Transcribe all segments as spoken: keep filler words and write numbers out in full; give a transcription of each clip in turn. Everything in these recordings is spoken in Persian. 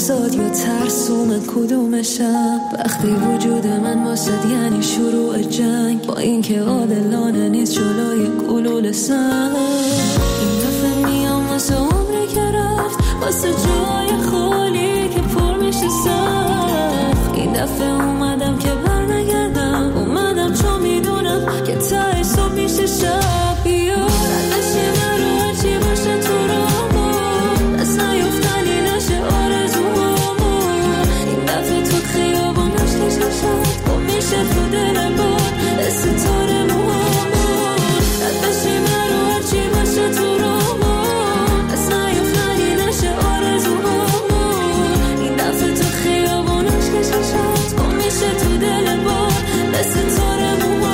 نوزاد یا ترسو من کدومشم؟ وقتی وجود من واسد یعنی شروع جنگ، با اینکه عادلانه نیست جلوی گلوله سنگ. این دفعه میام واسه عمری که رفت، واسه جای خالی که پر میشه سخت. این دفعه اومدم که برنگردم، اومدم چون میدونم که ته صبح میشه شب. یاد نشه من رو هرچی باشه تو رامون، دست نیفتنی نشه آرزوهامون. این دفعه تو خیابان عشقش نشد، گم میشه تو دل باد ستاره موهامون. یاد نشه من رو هرچی باشه تو رامون، دست نیفتنی نشه آرزوهامون. این دفعه تو خیابان عشقش نشد، گم میشه تو دل باد ستاره موهامون.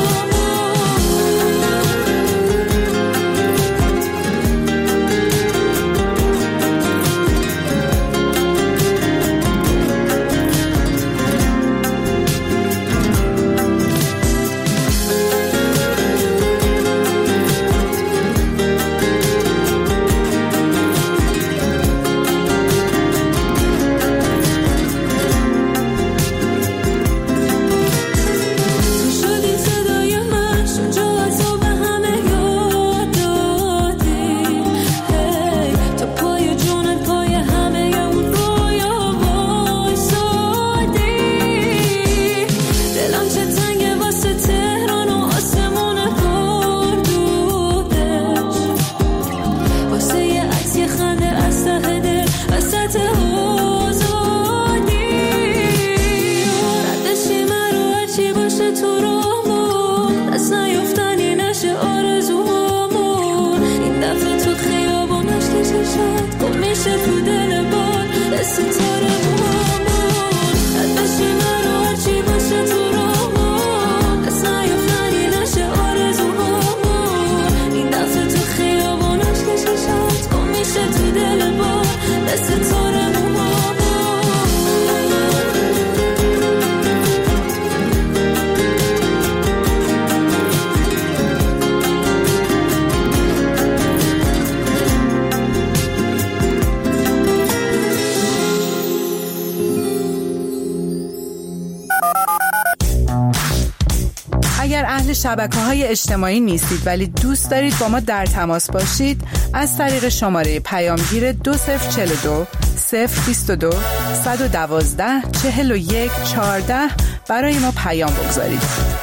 شبکه‌های اجتماعی نیستید ولی دوست دارید با ما در تماس باشید، از طریق شماره پیامگیر دو صفر چهل و دو صفر بیست و دو صد و دوازده چهل و یک چهارده برای ما پیام بگذارید.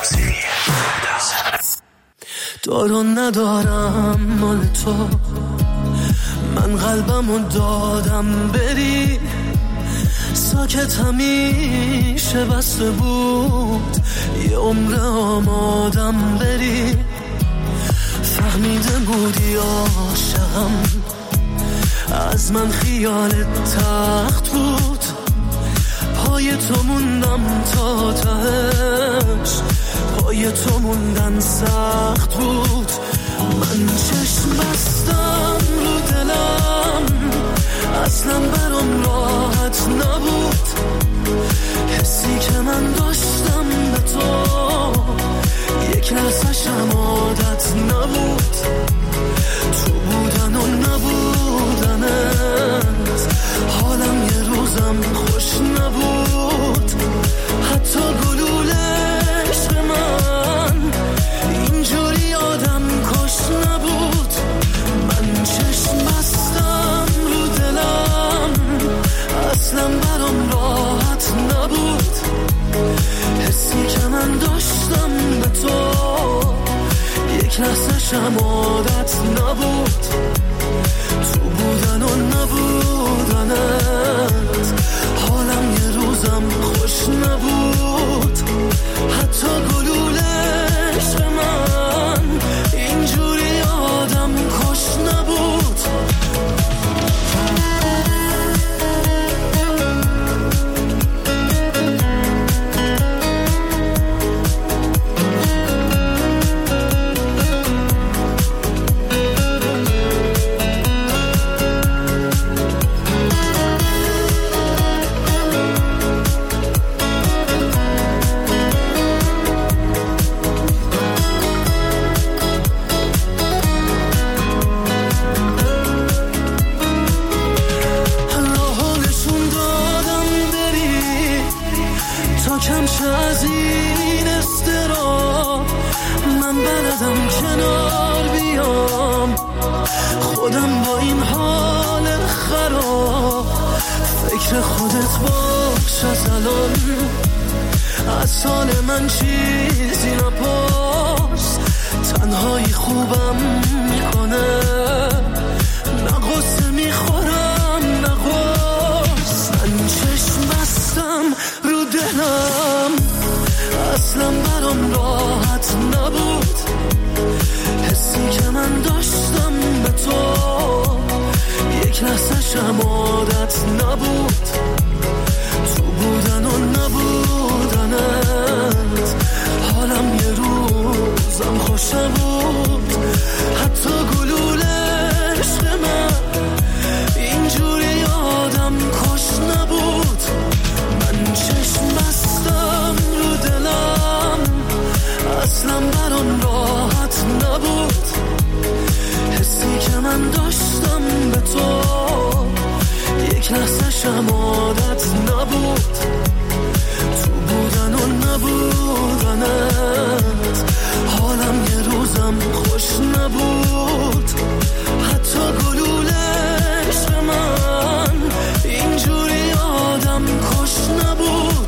دارو ندارم مال تو، من قلبمو دادم بری، ساکت همیشه بسته بود، یه عمر آمادم بری. فهمیده بودی عاشقم، از من خیالت تخت بود، پای تو موندم تا تهش، پای تو موندن سخت بود. من چشم بستم رو دلم، اصلا برام راحت نبود، حسی که من داشتم به تو یک لحظه‌شم عادت نبود، تو بودن و نبودنت حالم یه روزم خوش نبود، حتی گلوله عشق من اینجوری آدم کش نبود. من چشم بستم رو دلم، اصلا برام راحت نبود، حسی که من داشتم به تو یک لحظه‌شم عادت نبود، تو بودن و نبودنت حالم یه روزم خوش نبود، حتی گلوله عشق من اینجوری آدم کش نبود. از این استراب من بلدم کنار بیام، خودم با این حال خراب. فکر خودت باش از الان، از حال من چیزی نپرس. تنهایی خوبم میکنه، نه غصه میخورم نه غص. من چشم بستم رو دلم، اصلا برام راحت نبود. حسی که من داشتم به تو یک لحظه شم عادت نبود. تو بودن و نبودنت حالم یه روزم خوش نبود. حتی گلوله عشق من اینجوری آدم کش نبود. من چشم بستم رو دلم، اصلا برام راحت نبود. حسی که من داشتم به تو یک لحظه شم عادت نبود. تو بودن و نبودنت حالم یه روزم خوش نبود. حتی گلوله عشق من اینجوری آدم کش نبود.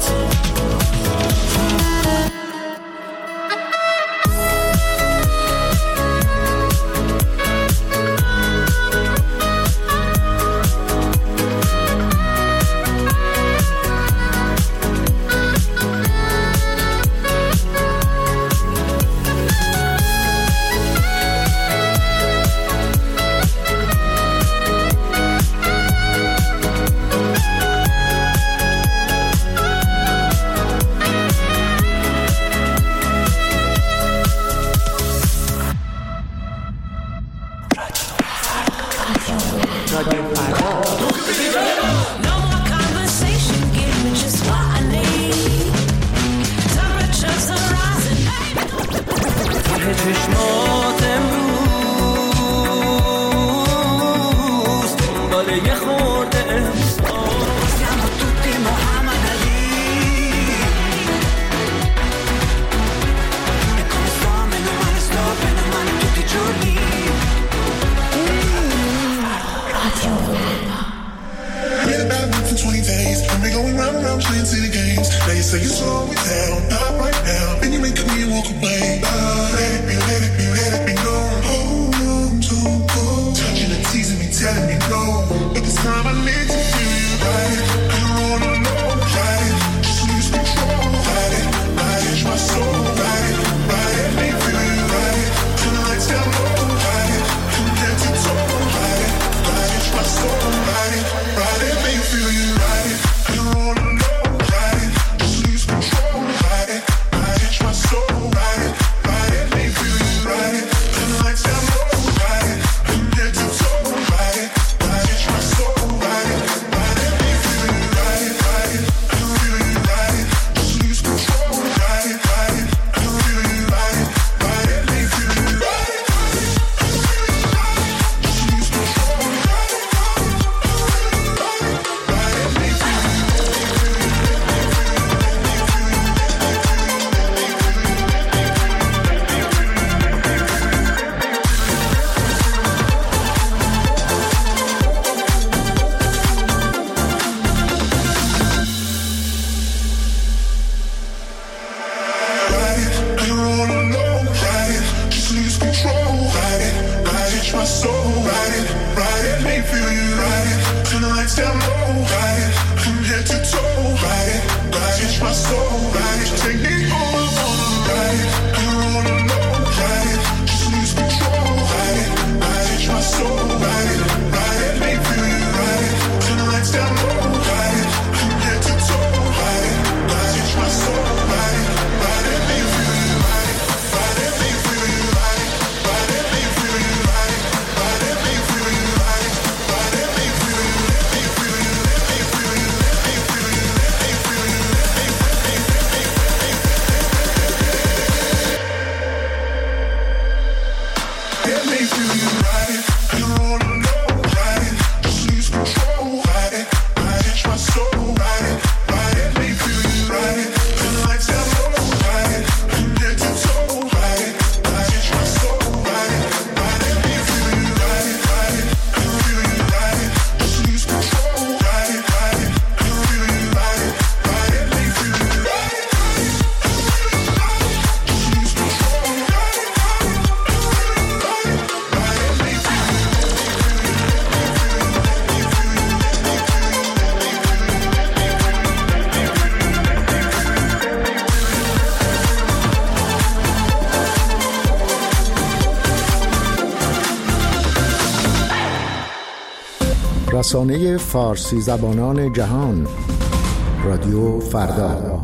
رسانه فارسی زبانان جهان، رادیو فردا.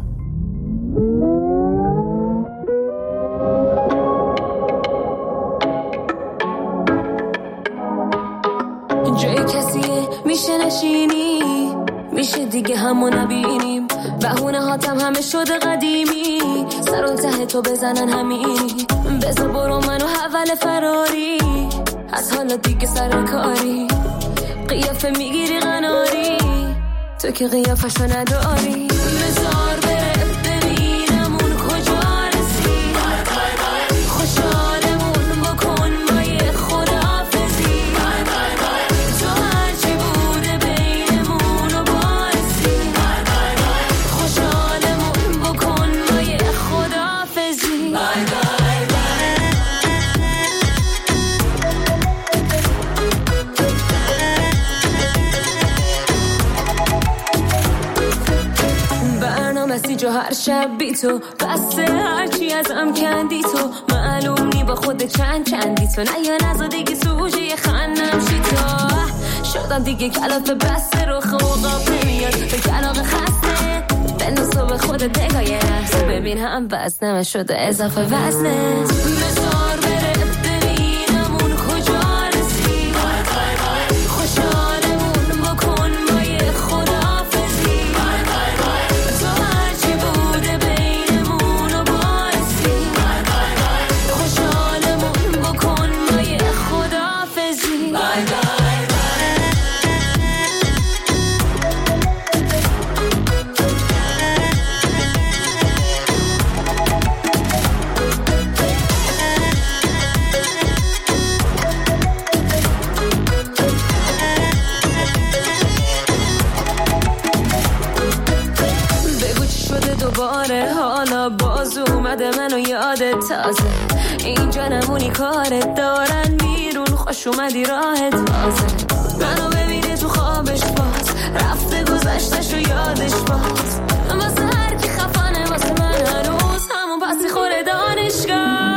جای کسیه میشه نشینی، میشه دیگه همو نبینیم، بهونه هاتم همه شده قدیمی، سر و ته تو بزنن همینی، بذار برو منو حول فراری، از حالا دیگه سر کاری، قیافه میگیری قناری، تو که قیافشو نداری، بذار بره ببینم اون کجا رسی، خوشحالمون بکن با یه خداحافظی، تو هرچی بوده بینمون و بارسی، خوشحالمون بکن با یه خداحافظی. جو هر شب بی تو بسته، هرچی ازم کندی تو، معلوم نی با خود چند چندی تو، نه یا نزا دیگه سوژه خندم شی تو، شدم دیگه کلاف بسته رو خوقاب نمیاد به کلاق خسته، بندازو به خود دگاه یه لحظه ببین هم وزنم شده اضافه وزنه، بذار بره ببینم اون کجا رسی، خوشحالمون بکن با یه خداحافظی، تو هرچی بوده بینمون و بارسی، خوشحالمون بکن با یه خداحافظی. دوباره حالا باز اومده منو یادت تازه، اینجا نمونی کارت دارن بیرون، خوش اومدی راحت تازه، منو ببینه تو خوابش باز، رفته گذشتش و یادش باز، واسه هر کی خفانه واسه من هنوز همون پسی خوره دانشگاه.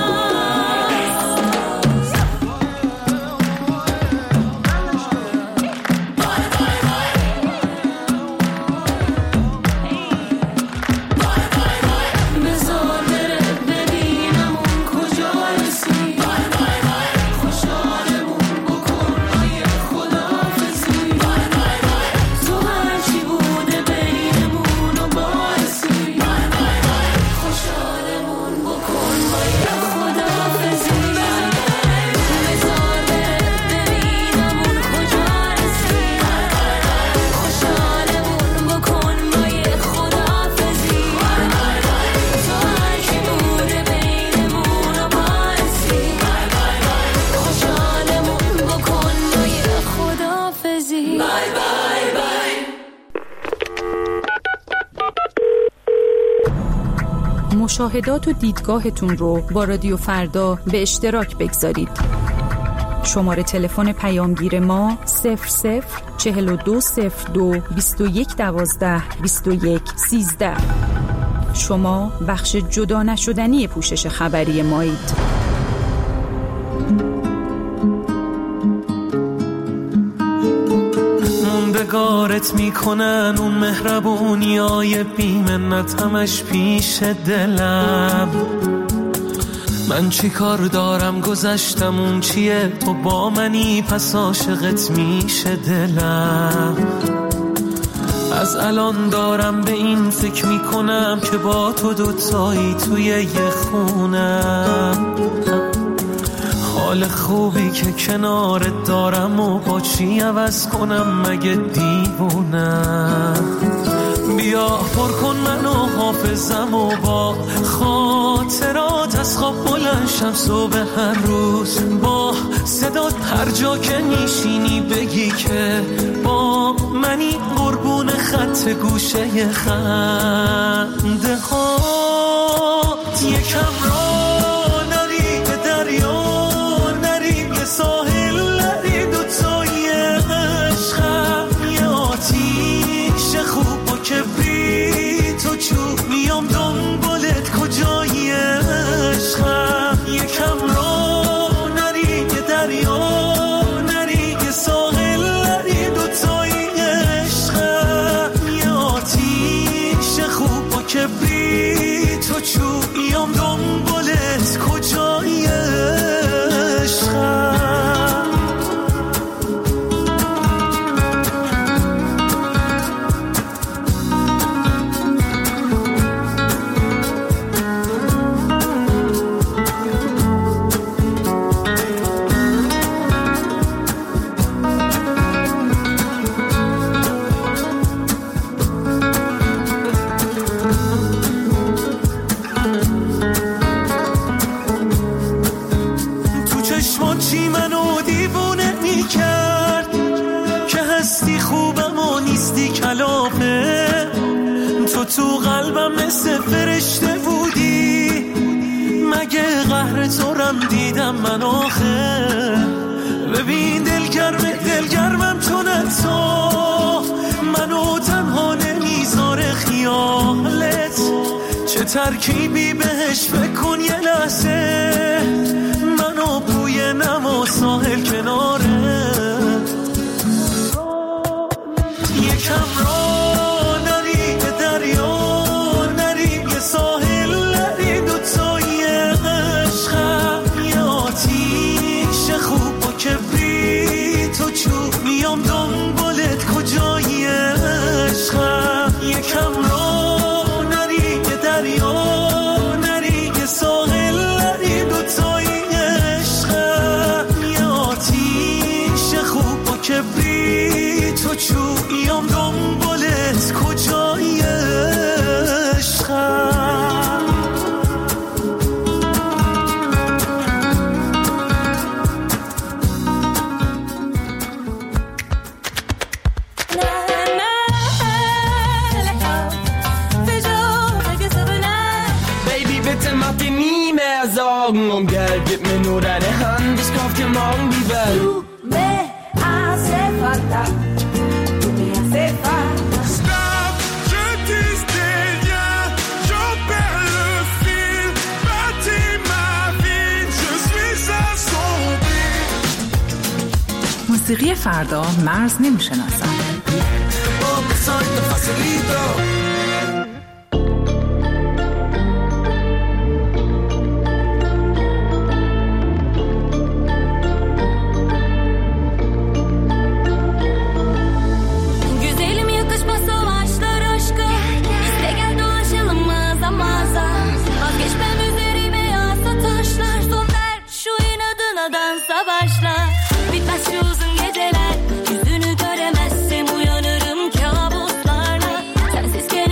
مشاهدات و دیدگاهتون رو با رادیو فردا به اشتراک بگذارید. شماره تلفن پیامگیر ما صفر صفر چهل و دو صفر دو بیست و یک دوازده بیست و یک سیزده. شما بخش جدا نشدنی پوشش خبری مایید. موندگارت میکنن اون مهربونیای بی‌منت همش پیش دلم، من چی کار دارم گذشتم اون چیه، تو با منی پس عاشقت میشه دلم، از الان دارم به این فکر میکنم که با تو دوتایی توی یه خونم، حال خوبی که کنارت دارم و با چی عوض کنم مگه دیوونم، بیا پر کن منو حافظم و با خاطرات از خواب بلند شم صبح هر روز، با صدات هر جا که میشینی بگی که با منی، قربون خط گوشه خنده هات، یکم را نری به دریا نری به ساحل نری، دوتای عشقم یه آتیش خوب و کبریت و چوب، میام دنبالت کجای عشقم، یکم را نری به دریا نری به ساحل نری، میام دنبالت کجای عشقم. تو قلبم مثل فرشته بودی، مگه قهر تو رم دیدم من آخه. ببین دلگرم دلگرمم چون تو منو تنها نمیذاره خیالت، چه ترکیبی بهش بکن یه لحظه، منو بوی نما ساحل کناره. یکم را ساحل نری دوتای عشقم، یه آتیش خوب با کبریت و چوب میام دنبالت کجای عشقم. یکم را نری یه دریا نری یه ساحل نری دوتای عشقم، یه آتیش خوب با کبریت و چوب میام دنبالت کجای عشقم. Sorgen um Geld, gib mir nur deine Hand, ich kauf dir morgen die Welt. Tu me hace falta, tu me hace falta. Stop, je tisse des liens, j'en perds le fil, bâtis ma vie, je suis assombri. موسیقی فردا مرز نمیشناسد. Bitmez şu uzun geceler, yüzünü göremezsem uyanırım kabuslarla. Sensiz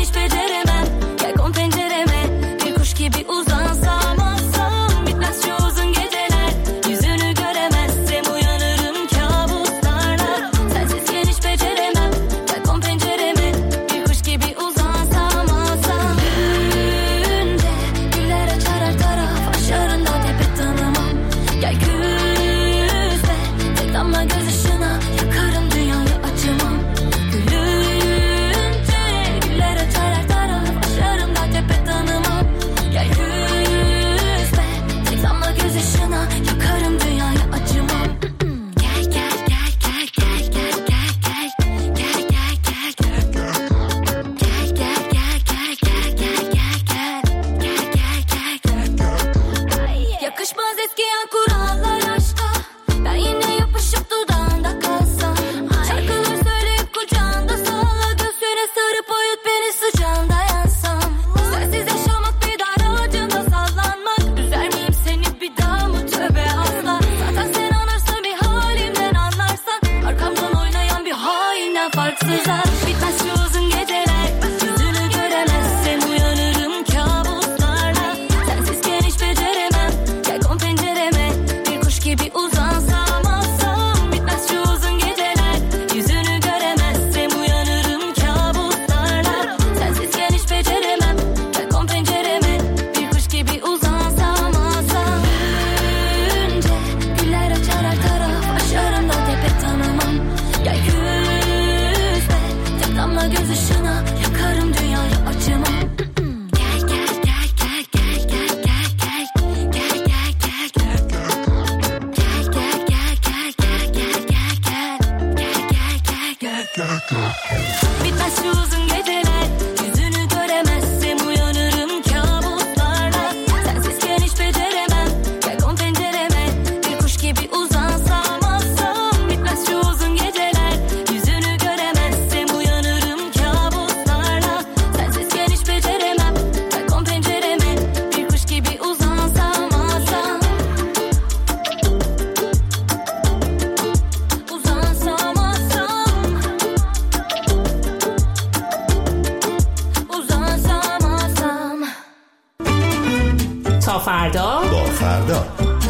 تا فردا با فردا.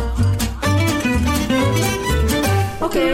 اوکی.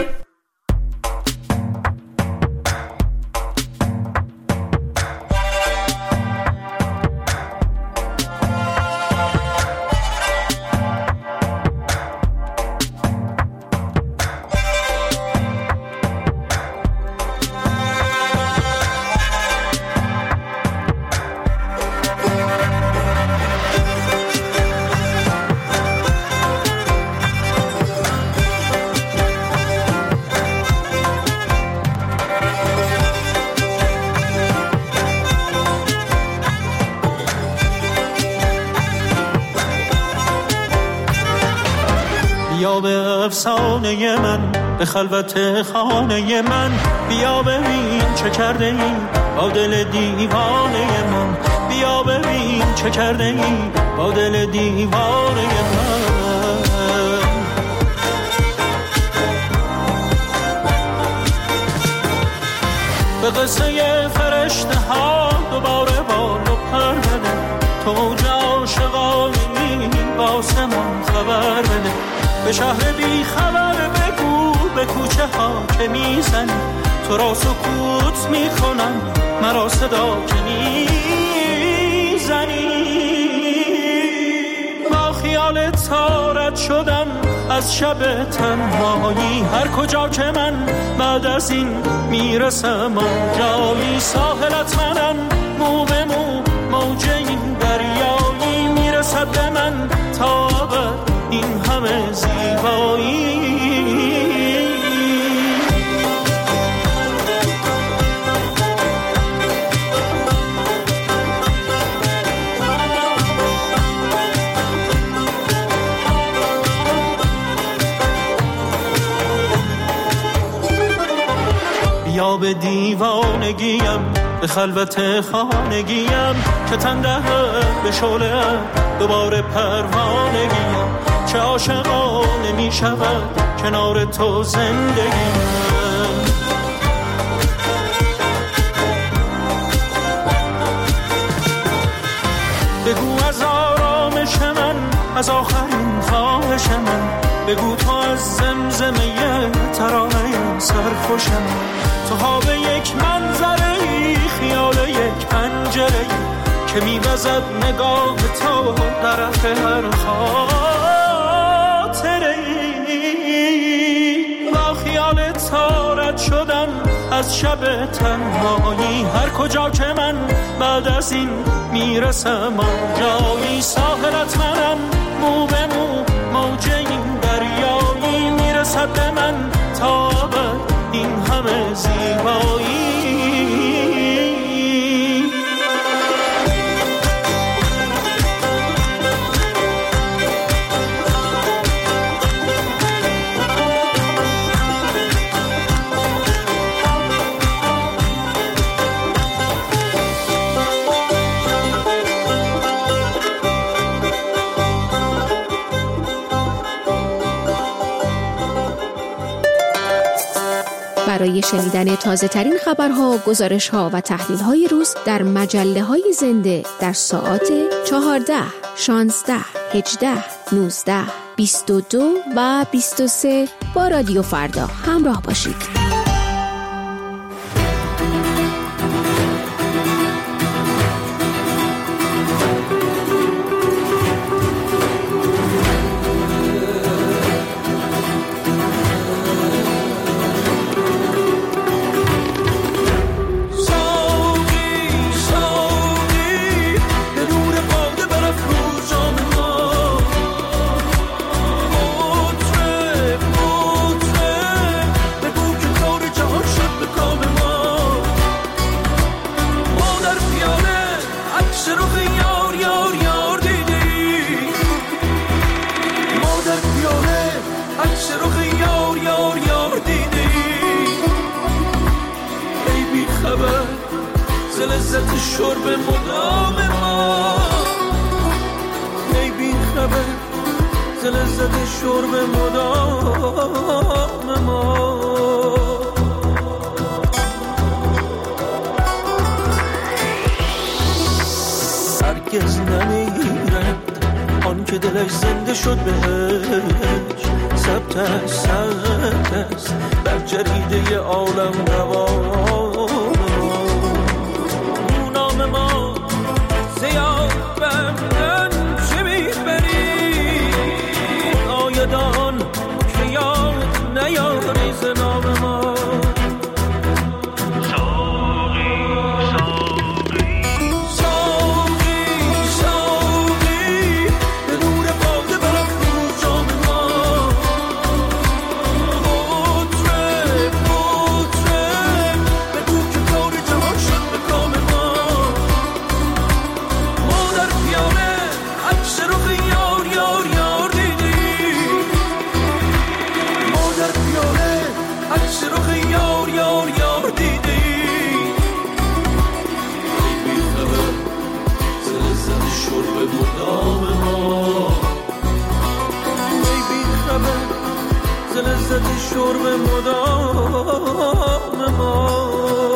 بیا به افسانه من، به خلوت خانه من، بیا ببین چه کرده ای با دل دیوانه من، بیا ببین چه کرده ای با دل دیوانه من. به قصه فرشته ها دوباره بال و پر بده، تو موج عاشقانی با آسمان خبر بده، به شهر بی خبر بگو به کوچه ها که میزنی، تو را سکوت میکنم مرا صدا که میزنی. با خیال تارت شدم از شب تنهایی، هر کجا که من بعد از این میرسم آنجایی، ساحلت منم مو به مو موج این دریایی، میرسد به من تا ابد این همه زیبایی. بیا به دیوانگیم، به خلوت خانگیم، که تنده به شعله دوباره پروانگیم، چه عاشقانه می شود کنار تو زندگیم. بگو از آرامش من، از آخرین خواهش من، بگو تو از زمزمه ترانه سرخوشم، تو خواب یک منظره، خیال یک پنجره که میوزد نگاه تو طرف هر خاطره. با خیال تارت شدم از شب تنهایی، هر کجا که من بعد از این میرسم آنجایی، ساحلت منم مو به مو موج این دریایی، میرسد به من تا ابد این همه زیبایی. برای شنیدن تازه ترین خبرها، گزارشها و تحلیل های روز در مجله های زنده در ساعات چهارده، شانزده، هجده، نوزده، بیست و دو و بیست و سه با رادیو فردا همراه باشید. لذت شرب مدام ما، ای بی خبر ز لذت شرب مدام ما. هرگز نمیگیرد آن که دلش زنده شد بهش ثبت است ثبت است در جریده عالم نوام نام ما زیاد بندن چه میبری آیدان که یاد نیاری ز نام ما شرب مدام ما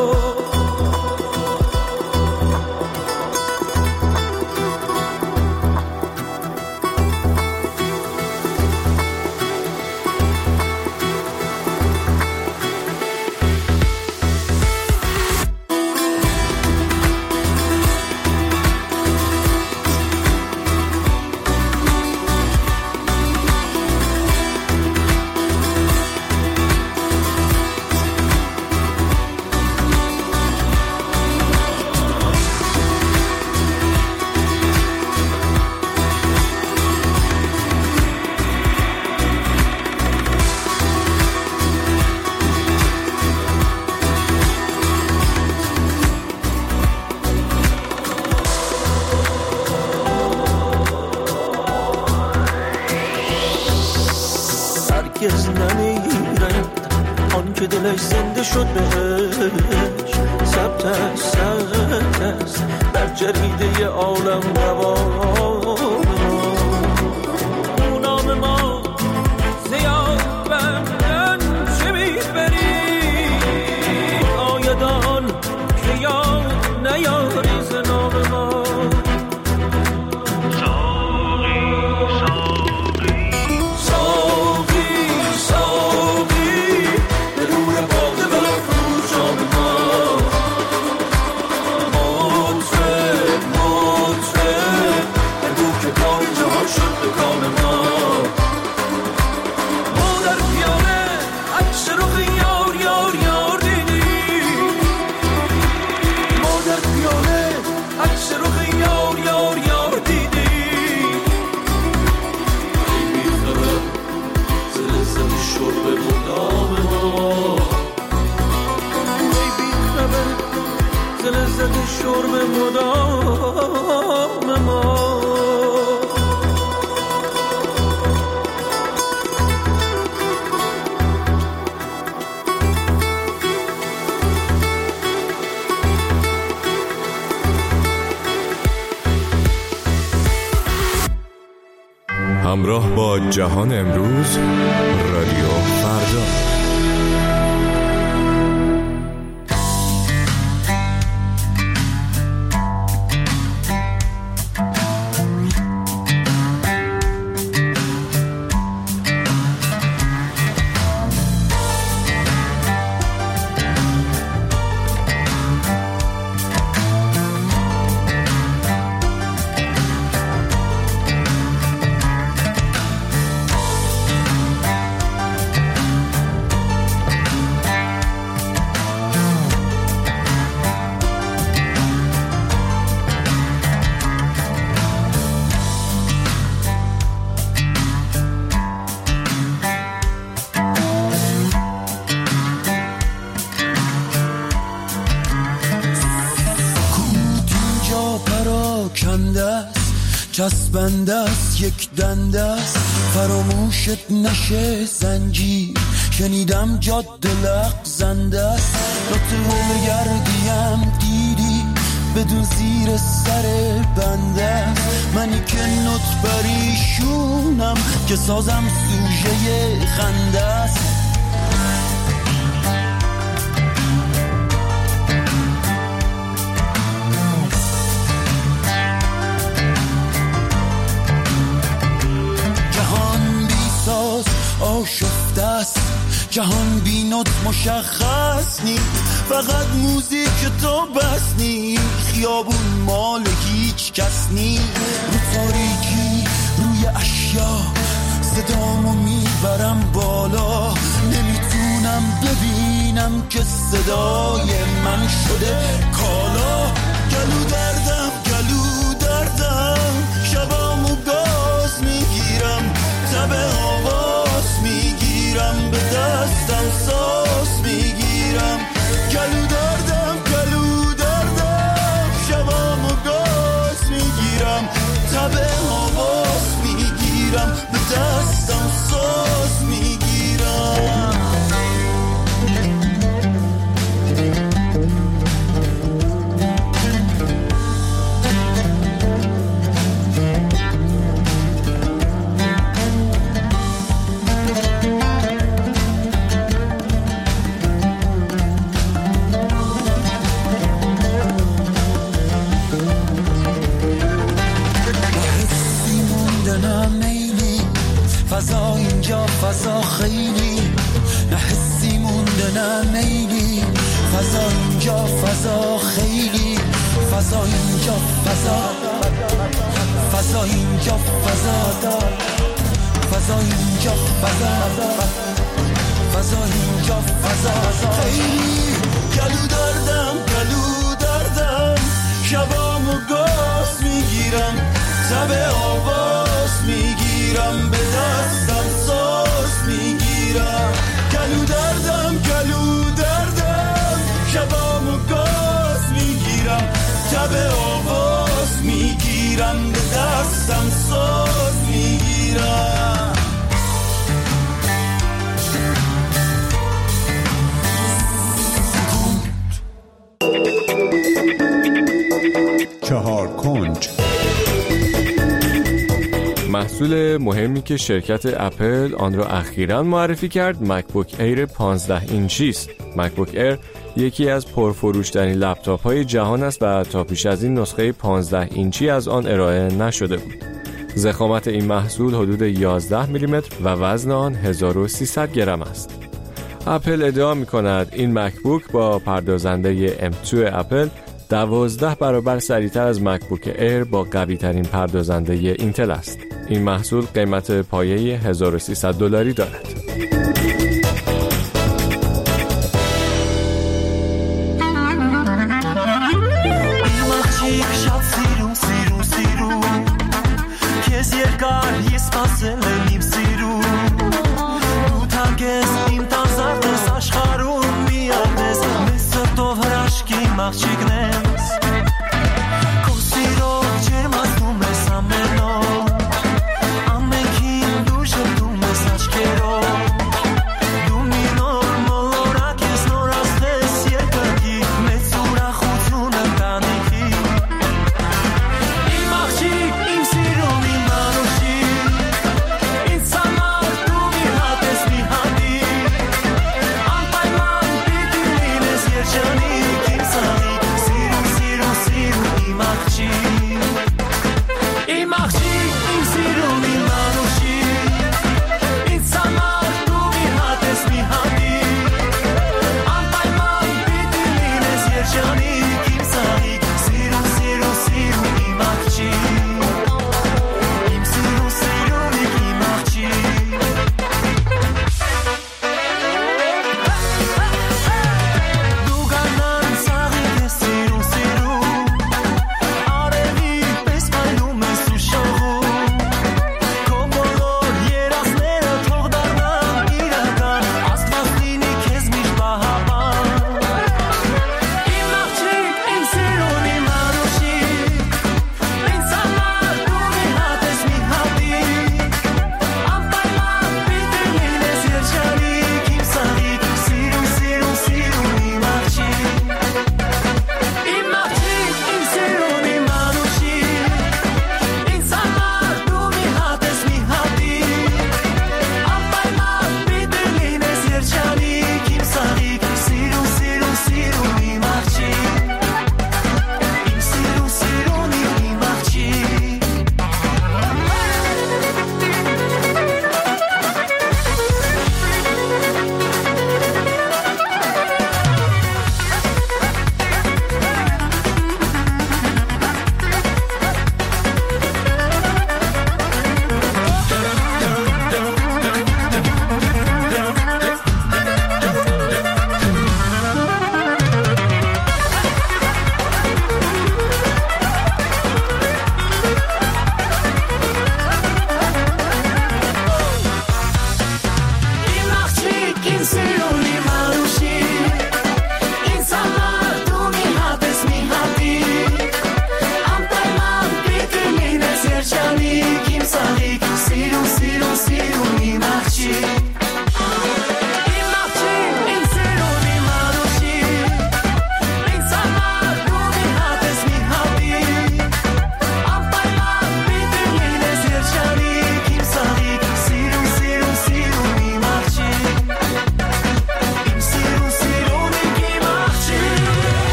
دلش زنده شد بهش ثبت است ثبت است در جریده عالم نوام نام ما زیاد بندن چه میبری آیدان که یاد نیاری ز نام ما شرب مدام ما همراه با جهان امروز رادیو فردا. چسبنده است یک دنده است فراموشت نشه زنجیر شنیدم جاده لغزنده است نطفه گردیم دیدی بدون زیر سر بنده است منی که نط پریشونم که سازم سوژه خنده است آشفته است، جهان بینات مشخص نی، فقط موزیک تو بس نی، خیابون مال هیچ کس نی، رو تاریکی روی اشیا صدامو میبرم بالا، نمیتونم ببینم که صدای من شده کالا، گلو دردم گلو دردم شبامو گاز میگیرم، تب آواز میگیرم، به دستم ساز میگیرم، گلو دردم گلو دردم شبامو گاز میگیرم، تب آواز میگیرم، به دستم ساز میگیرم. فضا اینجا فضا خیلی نه حسی مونده نه میلی، فضا اینجا فضا خیلی، فضا اینجا فضا، فضا اینجا فضا، فضا اینجا فضا، فضا اینجا فضا خیلی، گلو دردم گلو دردم شبامو گاز میگیرم، تب آواز میگیرم، به دستم ساز میگیرم، گلو دردم گلو دردم شبامو گاز میگیرم، تب آواز میگیرم، به دستم ساز میگیرم. چهار کنج. محصول مهمی که شرکت اپل آن را اخیراً معرفی کرد مکبوک ایر پانزده اینچی است. مکبوک ایر یکی از پرفروش‌ترین لپتاپ‌های جهان است و تا پیش از این نسخه پانزده اینچی از آن ارائه نشده بود. ضخامت این محصول حدود یازده میلیمتر و وزن آن هزار و سیصد گرم است. اپل ادعا می‌کند این مکبوک با پردازنده ام دو اپل دوازده برابر سریعتر از مکبوک ایر با قوی‌ترین پردازنده اینتل است. این محصول قیمت پایه هزار و سیصد دلاری دارد. Inside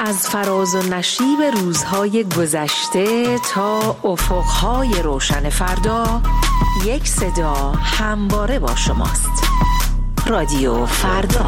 از فراز و نشیب روزهای گذشته تا افقهای روشن فردا، یک صدا همواره با شماست. رادیو فردا.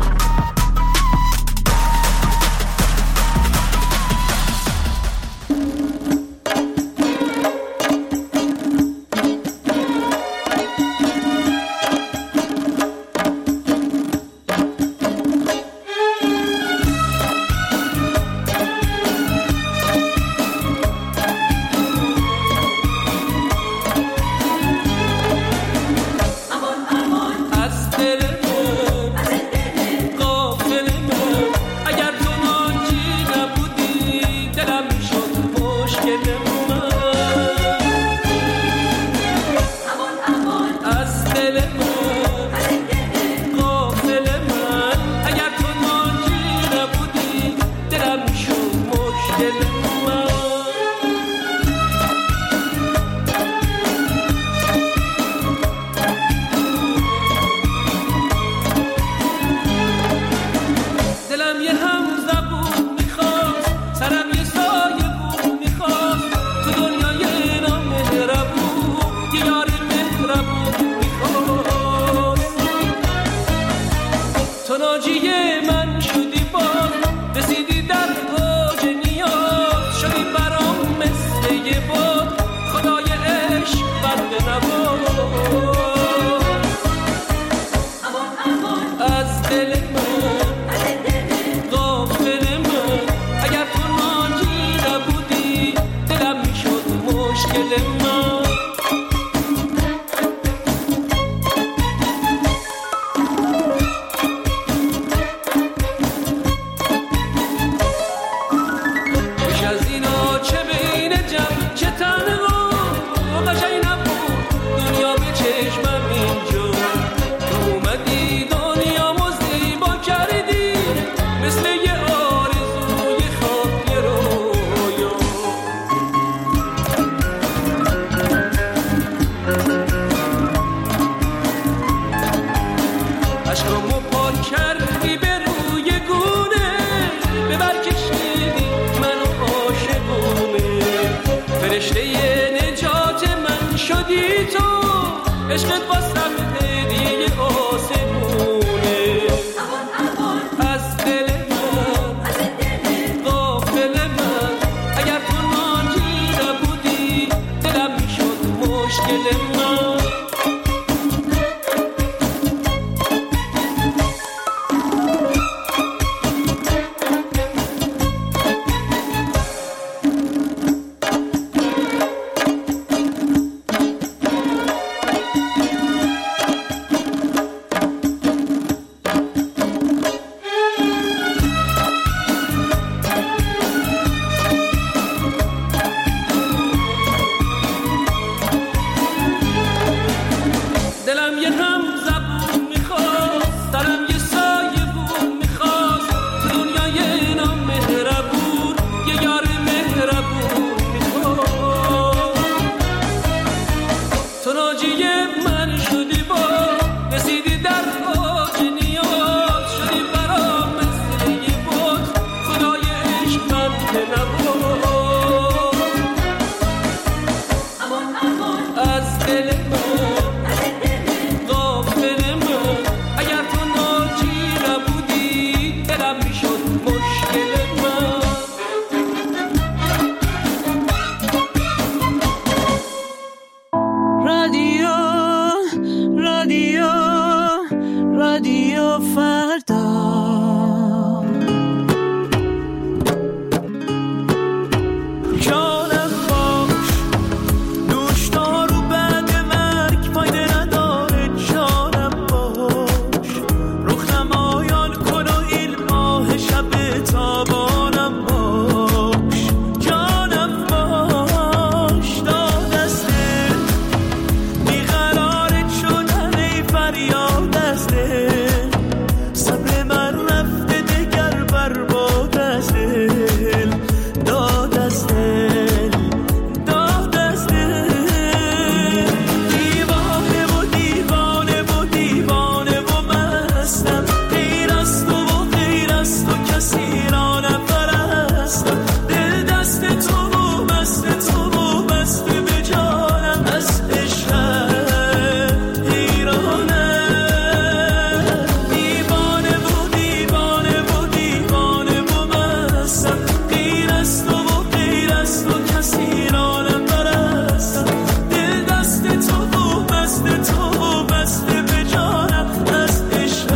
بستم دل دست تو و بست تو و بست به جانم از عشق حیرانه دیوانه و دیوانه و دیوانه و مستم غیر از تو و غیر از تو کسی رانم برستم دل دست تو و بست تو و بست به جانم از عشق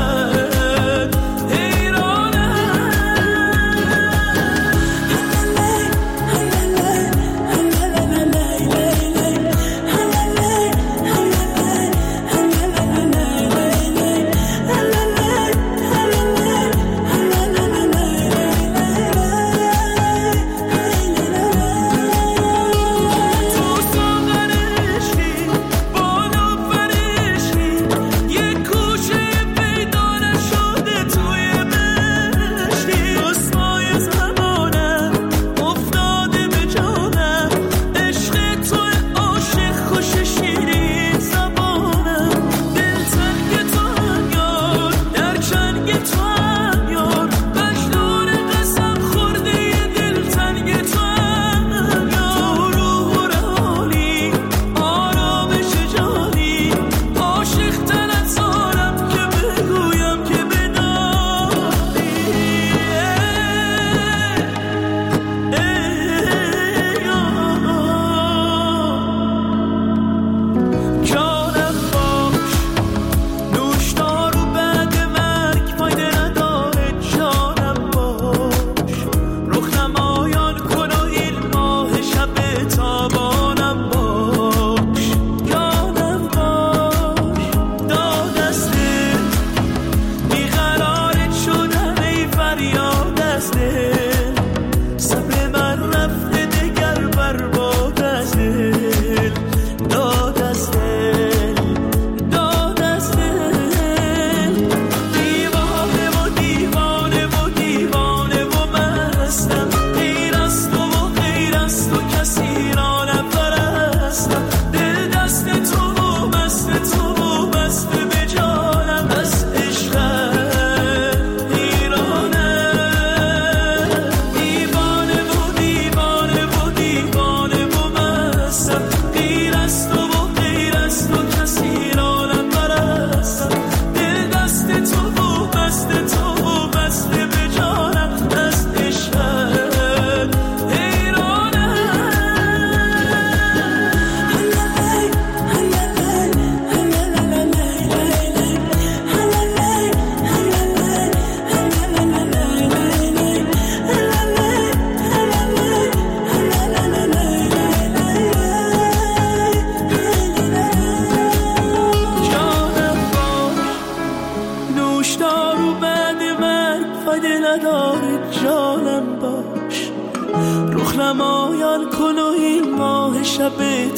نمایان کن و این ماه شب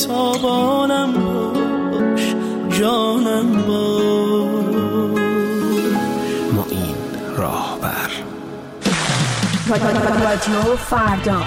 تابانم باش جانم باش. معین راهبر رادیو فردا.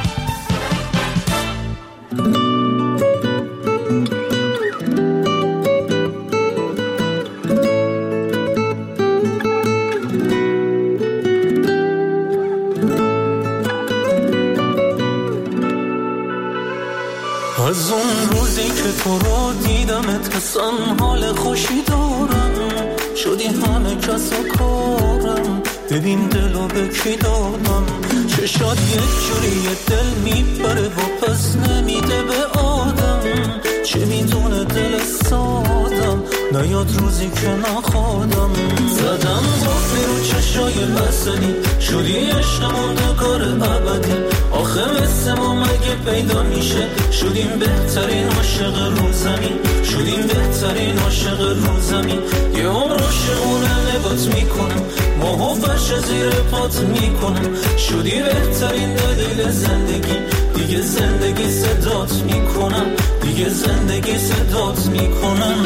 از اون روزی که تو رو دیدمت حسن حال خوشی دارم، شدی همه کس و کارم، ببین دلو به کی دادم، چشات یک جوری دل میبره و پس نمیده به آدم، چه میدونه دل سادم، نیاد روزی که نخوادم، زدم قفلی رو چشای بسنی، شدی عشق موندگار ابدی، آخه مثل ما مگه پیدا میشه، شدیم بهترین عاشق رو زمین، شدیم بهترین عاشق رو زمین، یه عمر عاشقونه نگات میکنم، ماهو فرش زیر پات میکنم، شدی بهترین دلیل زندگی، دیگه زندگی صدات میکنم، دیگه زندگی صدات میکنم.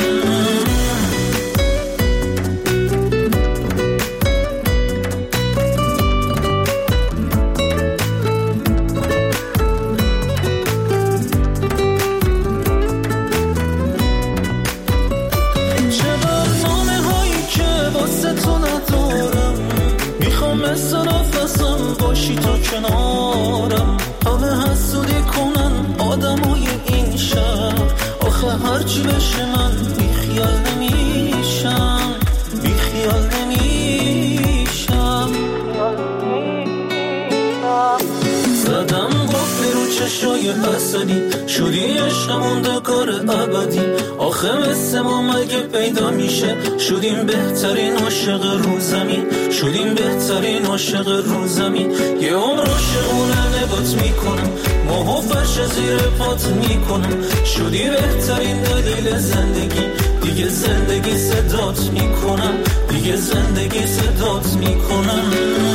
مثل نفسم باشی تو کنارم، های اصلی، شدی عشق مونده کار ابدی. آخه مثل ما مگه پیدا میشه؟ شدیم بهترین عاشق رو زمین، شدیم بهترین عاشق رو زمین. یه عمر عاشقونه نگات میکنم، ماهو فرش زیر پات میکنم. شدی بهترین دلیل زندگی، دیگه زندگی صدات میکنم، دیگه زندگی صدات میکنم.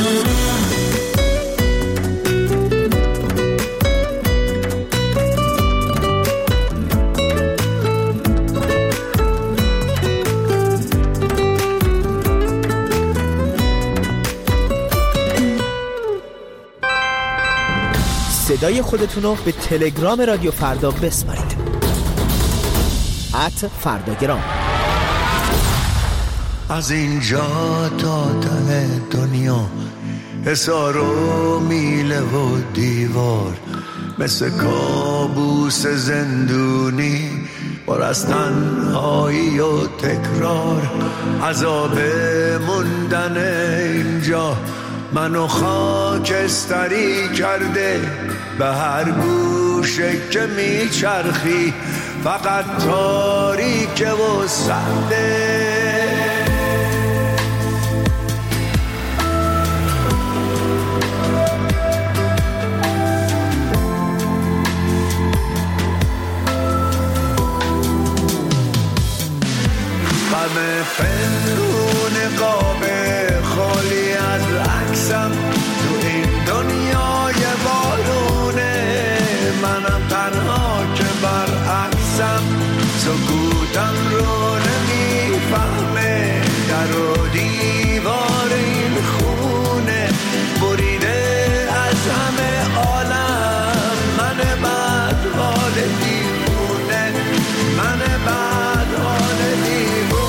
صدای خودتون رو به تلگرام رادیو فردا بسپارید. ات فرداگرام. از اینجا تا ته دنیا حصار و میله و دیوار، مثل کابوس زندونی پر از تنهایی و تکرار. عذاب موندن اینجا منو خاکستری کرده، به هر گوشه که میچرخی فقط تاریکه و سرده. غم پنهون قاب خالی از عکسم تو این دنیای بارونه. منم تنها که برعکسم، سکوتم رو نمیفهمه. در و دیوار این خونه بریده از همه عالم. من بد حال دیوونه، من بد حال دیوونه.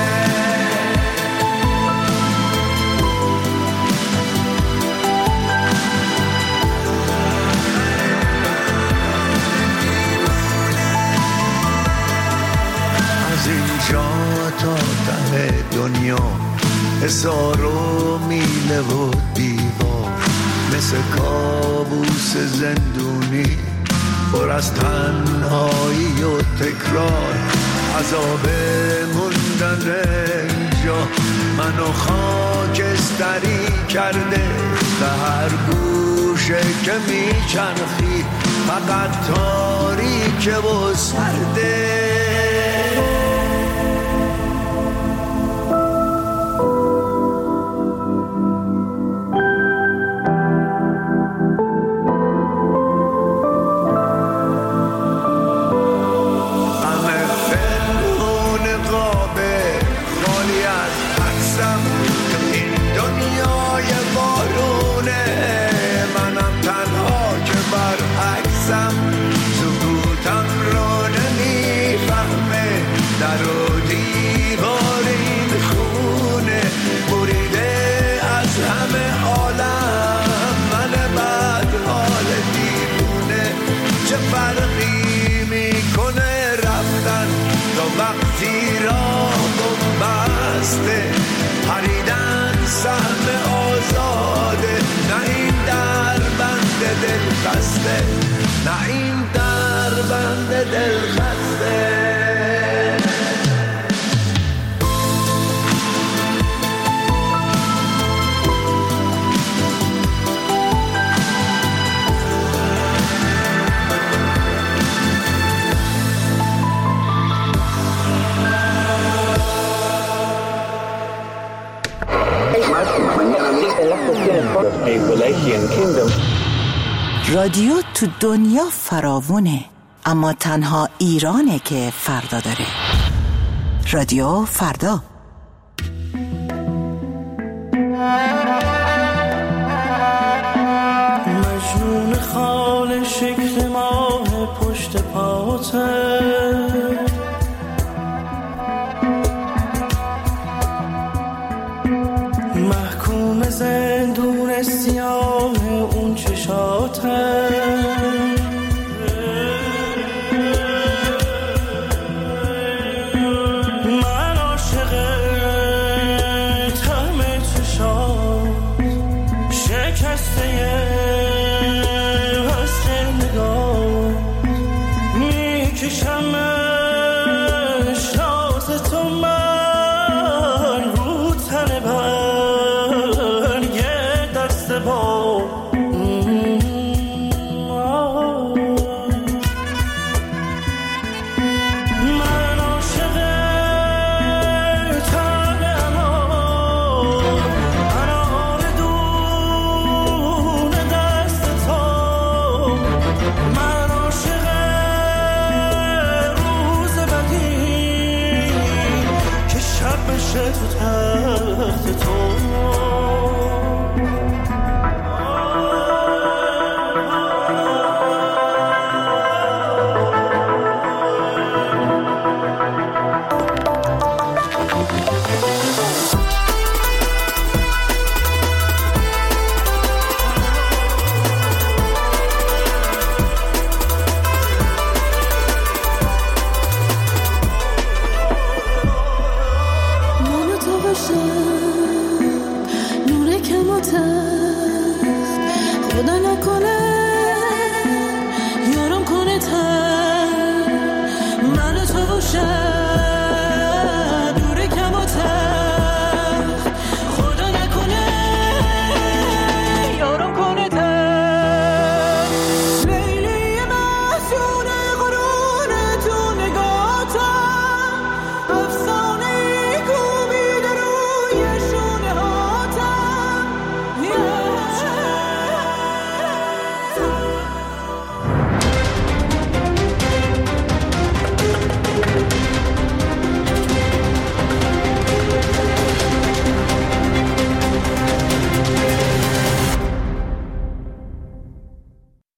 اینجا تا ته دنیا حصار و میله و دیوار، مثل کابوس زندونی پر از تنهایی و تکرار. عذاب موندن اینجا منو خاکستری کرده، به هر گوشه که میچرخی فقط تاریکه و سرده. پریدن سهم آزاده، نه این در بند دل خسته، نه این در بند دل خسته. رادیو تو دنیا فراوونه، اما تنها ایرانه که فردا داره. رادیو فردا. مجنون خال شکل ماه پشت پاته، محکوم زندون سیاه اون چشاته. من عاشق طعم چشات، شکسته وصل نگاه. تو تحت تو